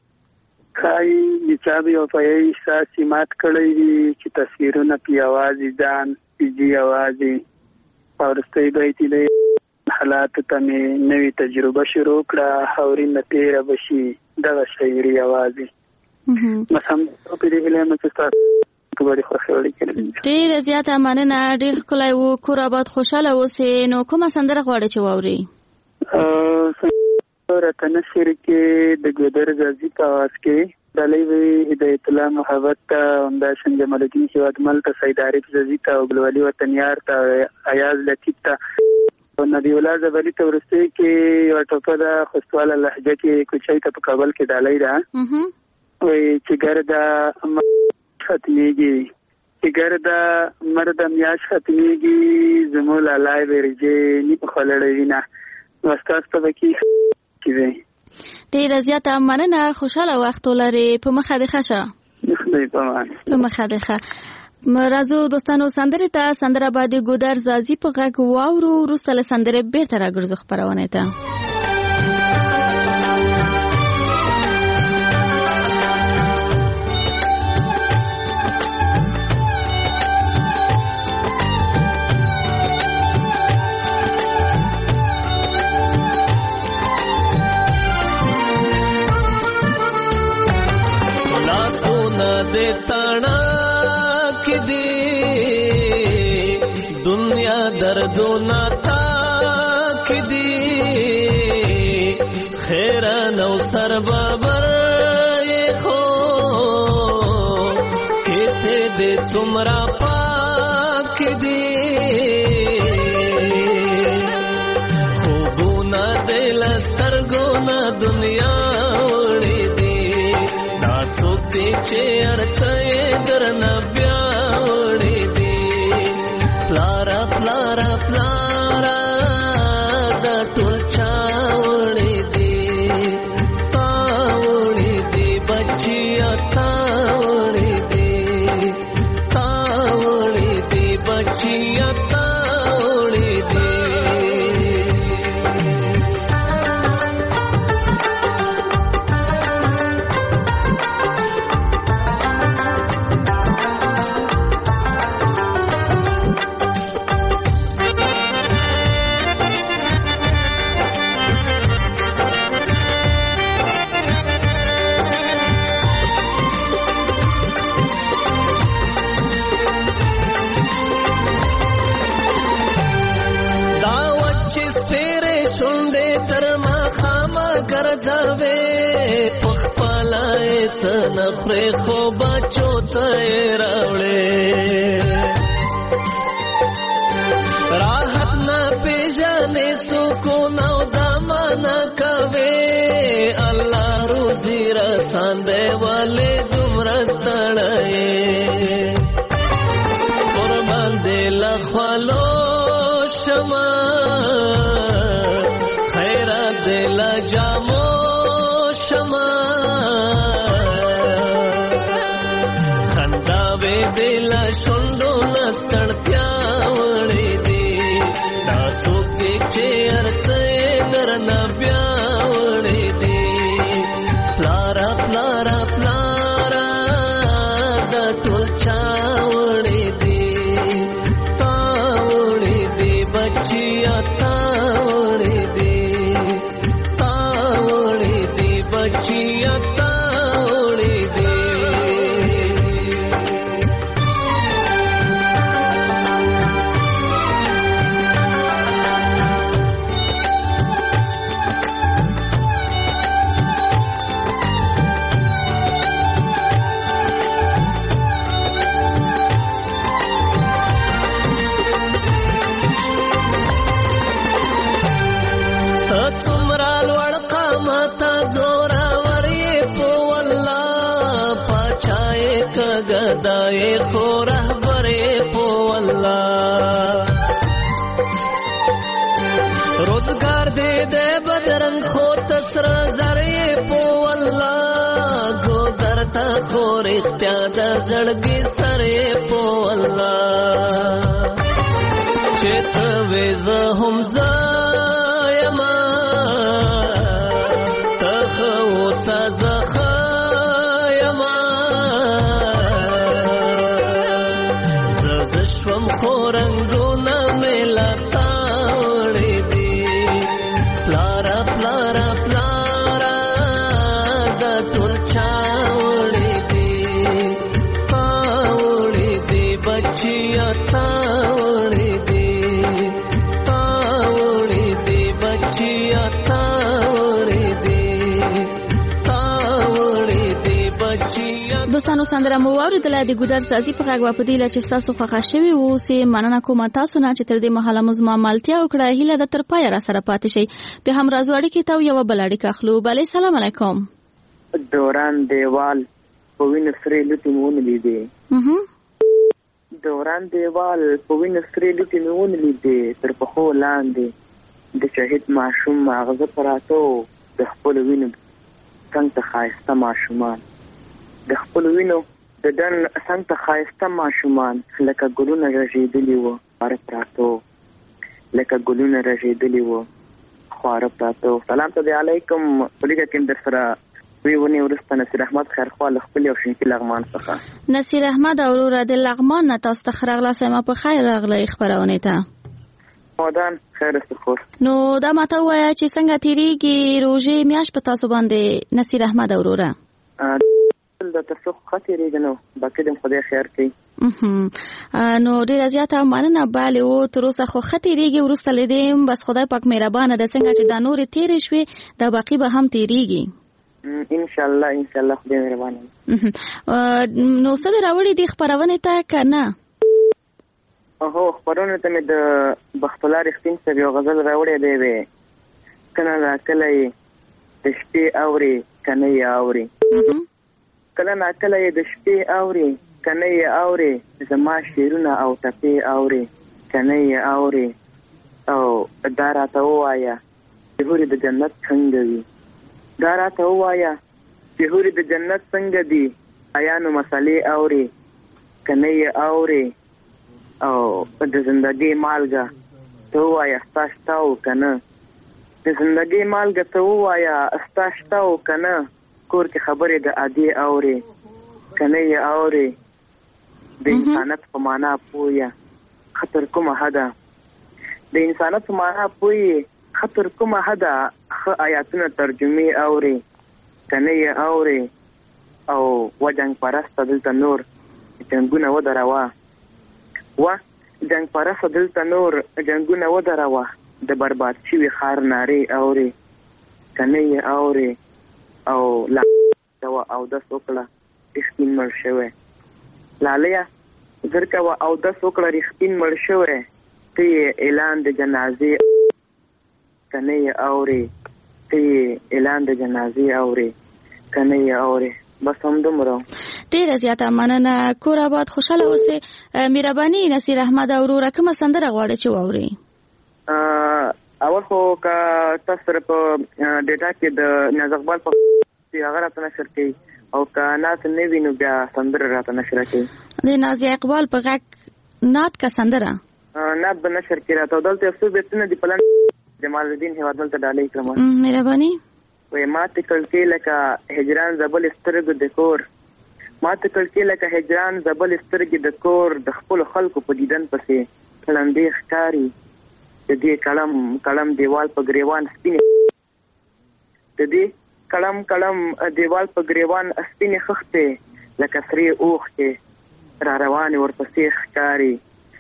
چې تصویرونه پې یوازې ځان پیجي اوازې او وروستی بیت یې دی حالاتو ته مې نوې تجربه شروع کړه خاورینه تېره به شي دغه شاعري اوازې بس همدا په دې هیله یم چې ستاسو ډېرې خوښې وړي کړې ډېره زیاته مننه ډېر ښکلی و کور آباد خوشحاله اوسې نو کومه سندره غواړې چې واورې راته نشر کې د ګودر غازي په آواز کې ډالۍ وي هدایت الله محبت ته همداشان جمال الدین هیوادمل ته سید عارف زازي ته او ګلوالي وطنیار ته ایاز لطیف ته او نبی الله زبلی ته ورسته کې یو ټوپه ده خوستواله لهجه کې کوچۍ ته په کابل کې ډالۍ ده وای چې ګردا ختميږي چې ګردا مرد میاش ختميږي زمول لای ورجه نی په خلړې نه واستاسته وکي کیږي ډېر زیاته مننه خوشاله وخت ولري په مخه د خشه په مخه د خه مرزو دوستانو سندره ته سندره باندې ګودر زازي په غږ واورو وروسته له سندره بیرته راګرځو خبرونه ته दे ताना की दी दुनिया दर्दो नाता की दी खैरा नौ सरबाबर ये खो कैसे दे तुमरा पाक दी खूबूना दिल स्तरगोना दुनिया उड़ी दी څوکې چې ارڅه درنه بیا وړې دي پلاره پلاره پلاره دا ټول چا وړې دي تا وړې دي بچیا تا وړې دي تا وړې دي بچیا تا وړې دي نخره خو بچو ته راوړې راحت نه پیژنې سکون او دمن کوي الله روزي رساندې والے دومره ستړې قربان دې لخوالو شما خیرات دې لجامو شما دل شوندو نستړتیا وړې دي دا څوکې چې ارڅه درنه بیا وړې دي پلاره پلاره پلاره دا ټول چا وړې دي تا وړې دي بچیا تا وړې دي تا وړې دي بچیا تا وړې دي गदाए खो रहबरे पो अल्लाह रोजगार दे दे बदरंग खो तसरा जरे पो अल्लाह गोदर था खोरे اړتیا د زړګي سره په الله چې ته وې زه هم زما ته خو سزا شوم خورنګونه ملا تاوړې دي پلارا پلارا پلارا د ټول چاوړې دي تاوړې دي بچیا تاوړې دي تاوړې دي بچیا تاوړې دي تاوړې دي بچیا. دوستانو سندره مو واوریدله د ګودر سازي په غږ په دې چې تاسو خوښه شوي وو سي مننه کوم تاسو نه چې تر دې مهاله مزما مالتیا وکړه هیله د تر پای را سره پاتې شي به هم راز وړي کې ته یو بل اړیکه اخلو. بله سلام علیکم. دوران دیوال په وینې سره لټي مون لیدې دوران دیوال په وینې سره لټي مون لیدې تر په خو لاندې د شهید معصوم ماغزه پراتو د خپل وینې څنګه خایسته معصومان د خپل وینو د دن څنګه خایسته معصومان لکه ګلونه رژېدلي وو خار پراتو لکه ګلونه رژېدلي وو خار پراتو. سلام علیکم ولګه کوم در سره وی ونی ورسته نصیر احمد خیرخوا خپل او شینکی لغمان څخه. نصیر احمد اورور د لغمان نه تاسو ته خرغلا سم په خیر راغلی خبرونه ته مودان خیر استخور. نو دا ماته وای چې څنګه تیریږي روزي میاش په تاسو باندې نصیر احمد اورور د تاسو خاطرې غنو باکې د خدای خیر کوي. نو ډیر زیاته مننه بالي او تر اوسه خو خاطرېږي ورسته لیدم بس خدای پاک مهربانه د څنګه چې د نور تیرې شوي د باقی به هم تیریږي ان شاء الله خدای مهربانه. نو څه راوړي د خبرونه ته کنه خبرونه ته مې د بختلار اختین سره یو غزل راوړی دی وې کنه لا کله د شپې اوري کنه یې اوري کله نا کله د شپې اوري کنه یې اوري زما شیرونه او ټپې اوري کنه یې اوري او دا راته ووایا چې هوري د جنت څنګه وي دا راته ووایا چې هوري د جنت څنګه دي آیا نو مسالې اوري کنه یې اوري او د زندګي مالګه ته ووایا ستاسو کنه د زندګي مالګه ته ووایا ستاسو کنه کور کې خبرې د عادي اوري کنه یې اوري د انسانیت په معنا پوهه خطر کومه حدا د انسانیت په معنا پوهه خطر کومه حدا خ آیاتونه ترجمه اوري کنه یې اوري او وجنګ پرست دلته نور جنگونه ودروا جنگ پرست دلته نور جنگونه ودروا د برباد شوی خار ناری اوري کنه یې اوري او لا او د سوکړه رښتین مړ شوی لالیا زرکه او د سوکړه رښتین مړ شوی ته اعلان د جنازې کنه یې اوري ته اعلان د جنازې اوري کنه یې اوري بس هم دومره. ډیره زیاته مننه کور آباد خوشاله اوسئ. مهرباني نصیر احمد اورور کومه سندره غواړي چې واوري؟ اول خو کا تاسو په ډیټا کې د نازغبال په هغه راته نشر کوي او کا نات نه وینو بیا سندره راته نشر کوي د نازي اقبال په غږ نات کا سندره نات به نشر کوي راته دلته افسوس به نه دی پلان جمال الدین هواد دلته ډالې کړم. مهرباني وې ماته کلکې لکه هجران زبل سترګ د کور ماته کلکې لکه هجران زبل سترګ د کور د خپل خلکو په دیدن پسې کلندې ښکاری د دې کلم دیوال په گریوان سپینې د دې کلم دیوال په گریوان سپینې خخته لکه سری اوخته را روان ورپسې ښکاری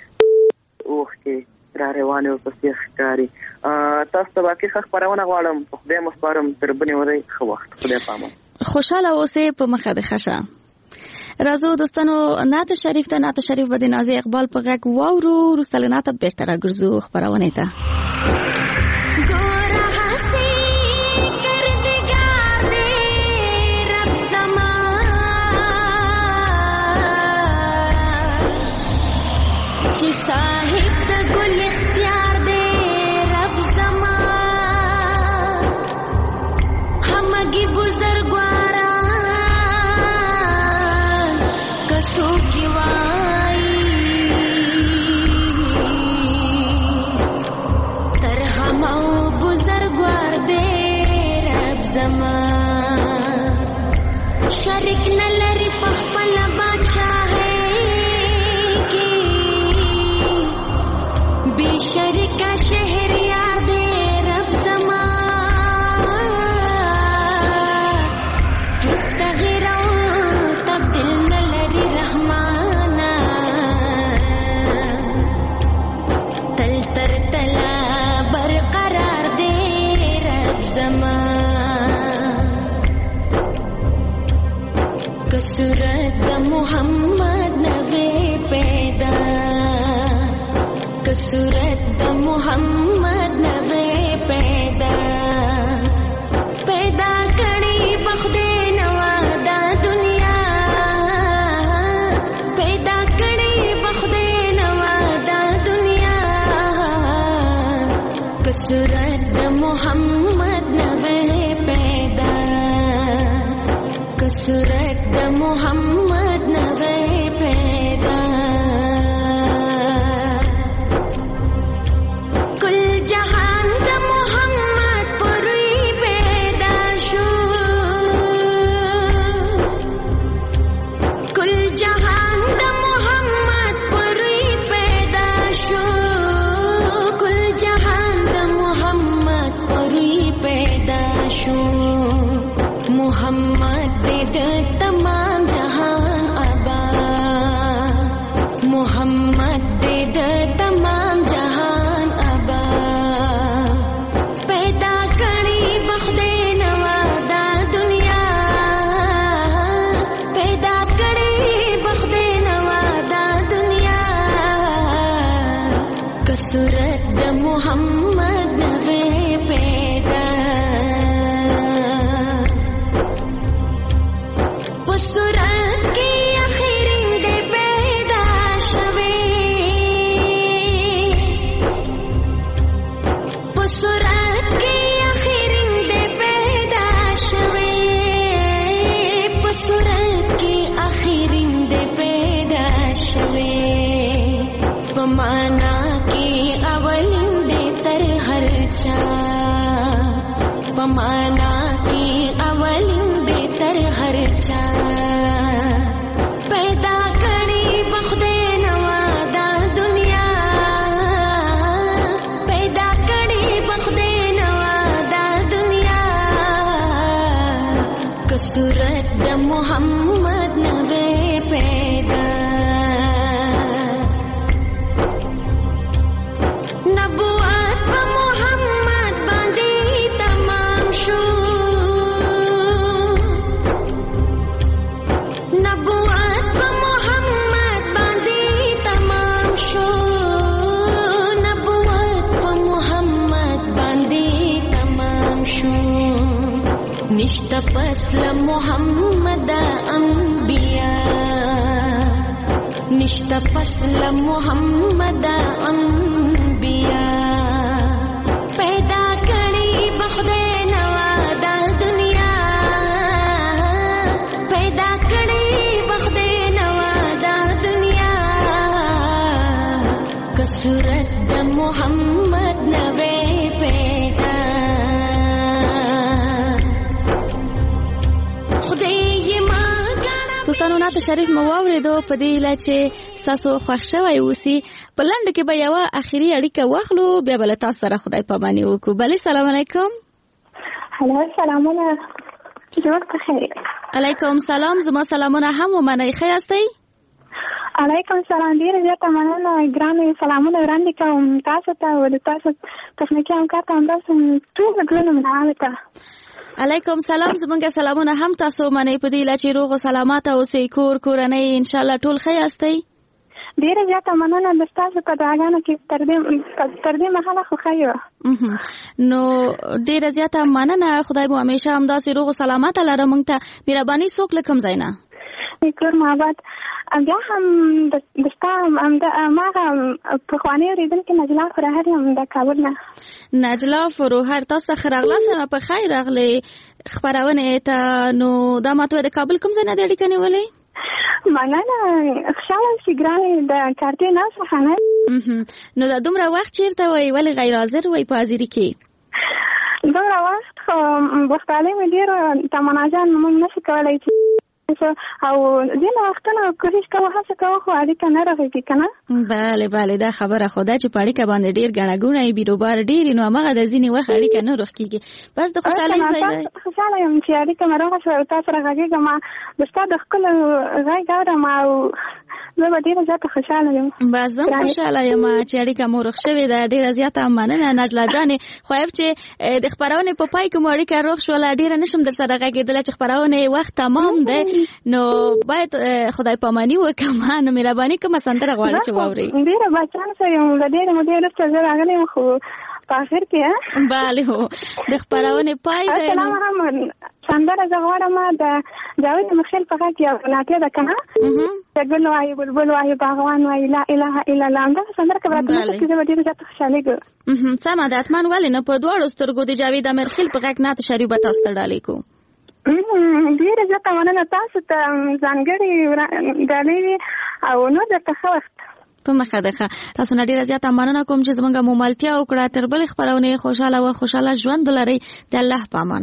اوخته را روان ورپسې ښکاری. تاسو ته باقي خخ پرونه غواړم خدای مستورم تر بنې وری خو وخت خدای پامه خوشاله اوسئ په مخه د خشه. راځو دوستانو نعت شریف ته نعت شریف به د نازي اقبال په غږ واورو وروسته نعت بیرته راګرځو خبرونه ته. چې صاحب د ګل اختیار دې رب زما همګي بزرګواران شریک نه لري په خپل بادشاهي کې بے شریکه شهریار دی رب زما هیڅ تغیر او تبدیل نه لري رحمانا تل تر تلا برقرار دی رب زما کسورت د محمد نبی پیدا کسورت د محمد نبی پیدا پیدا کړي بخدای نوا دا دنیا پیدا کړي بخدای نوا دا دنیا کسورت د محمد نبی پیدا کسورت د محمد نبی پیدا کل جهان د محمد پروي پیدا شو کل جهان د محمد پروي پیدا شو کل جهان د محمد پروي پیدا شو محمد دے تمام جہان آبا محمد دے تمام جہان آبا پیدا کری بخدے نوا دا دنیا پیدا کری بخدے نوا دا دنیا کسورت دا محمد نبی پیدا سورت کی آخری دے پیدا شوے سورت کی آخری دے پیدا شوے سورت کی آخری دے پیدا شوے پمانا کی اول دے تر ہر چا پمانا کی اول دے تر ہر چا پیدا کړي بخدای نوا دا دنیا پیدا کړي بخدای نوا دا دنیا کسورت د محمد نبی پیدا نبوت په محمد باندې تمام شو نبوت په محمد باندې تمام شو نبوت په محمد باندې تمام شو نشته پس له محمد انبیا نشته پس له محمد انبیا پیدا کړي بخدای نوا دا دنیا پیدا کړي بخدای نوا دا دنیا کسورت د محمد نبی پیدا دوستانو نعت شریف مو واوریدو په دې هیله چې ستاسو خوښ شوی اوسي په لنډه کې به یوه اخري اړیکه واخلو بیا به له تاسو سره خدای پاماني وکړو بلې سلام علیکم هلو سلامونه جوړ بخیر علیکم سلام زما سلامونه هم ومنئ ښه یاستئ علیکم سلام ډېره زیاته مننه ګرانې سلامونه وړاندې کوم تاسو ته او د تاسو تخنیکي همکار ته همداسې ټولو ګلونو مننه ته علیکم سلام زمونږ سلامونه هم تاسو منئ په دې هیله چې روغ او سلامت اوسئ کورنۍ انشاءالله ټول ښه یاستئ ډېره زیاته مننه د ستاسو په دعاګانو کې تر دې مهاله خو ښه یو نو ډېره زیاته مننه خدای مو همیشه همداسې روغ او سلامت لره موږ ته مهرباني څوک له کوم ځای نه کور محبت بیا هم د ستا هماغه پخوانۍ اورېدونکې نجلا فروهر یم د کابل نه نجلا فروهر تاسو ته ښه راغلاست په خیر راغلې خپرونې ته نو دا ماته د کابل کوم ځای نه د اړیکه نیولې مننه خوشحاله اوسې ګرانې د کارتې نه څخه نه نو دا دومره وخت چېرته وئ ولې غیر حاضر وئ په حاضري کې دومره وخت خو بختالۍ مې ډېر تمنا جان موږ نشو کولی چې او ځینې وختونه کوشش کوو هڅه کوو خو اړیکه نه رغېږي که نه. بله دا خبره خو ده چې په اړیکه باندې ډېر ګڼه ګوڼه یې بیروبار ډېر نو همغه د ځینې وخت اړیکه نه روغ کېږي. بس د خوشحالۍ ځای دی. خوشحاله یم چې اړیکه مې روغه شوه او تا سره غږېږم د ستا د ښکلو غږ اورم او زه به ډېره زیاته خوشحاله یم. بس زه هم خوشحاله یم چې اړیکه مو روغ شوې ده. ډېره زیاته مننه نجله جانې. خو چې د خپرونې په پای کې مو اړیکه روغ شوله ډېره نشم در سره غږېدلی چې خپرونې وخت تمام دی نو باید خدای پاماني وکړم. نو مهرباني کومه سندره غواړئ چې واورئ؟ ډېره بچیانو سره یم له ډېرې مودې وروسته زه راغلی یم خو په اخر کې بله هو د خپرونې پای دی. سلام هم سندره زه غواړم د جاوید مخیل په غږ یو نعتیه ده که نه د ګل وایي بلبل وایي باغوان وایي لا اله الا الله همدغه سندره که به راته مخکې زه به ډېره زیاته خوشحالېږم. سمه ده حتما ولې نه په دواړو سترګو د جاوید امیرخیل په غږ نعت شریف به تاسو ته ډالۍ کوو. ډېره زیاته مننه تاسو ته ځانګړې ډالۍ او نور درته ښه وخت په مخه ده. تاسو نه ډېره زیاته مننه کوم چې زموږ مملتیا وکړه. تر بلې خپرونې خوشحاله ژوند ولرئ. د الله په امان.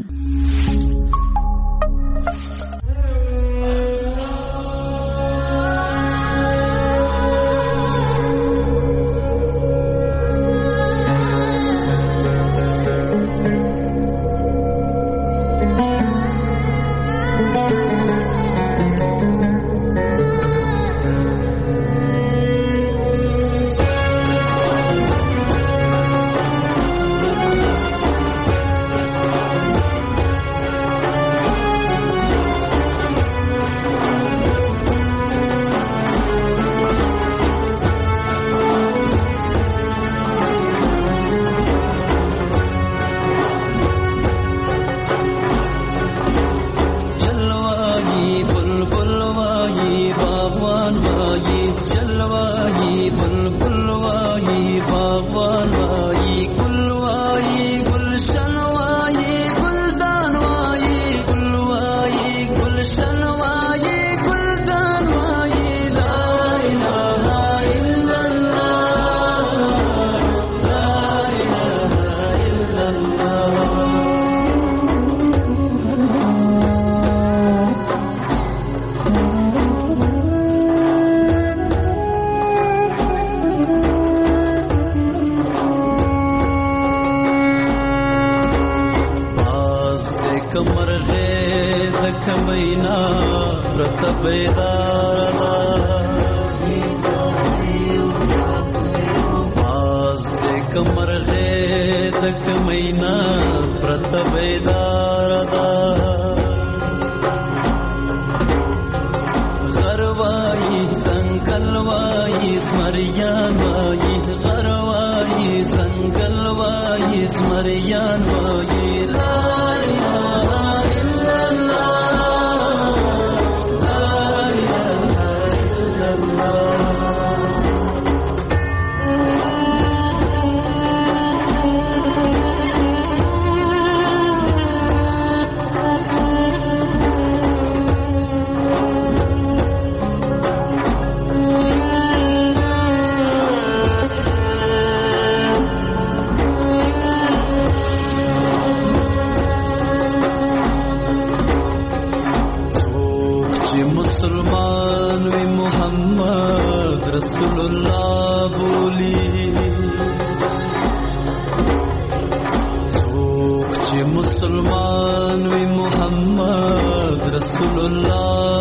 مسلمان وی محمد رسول الله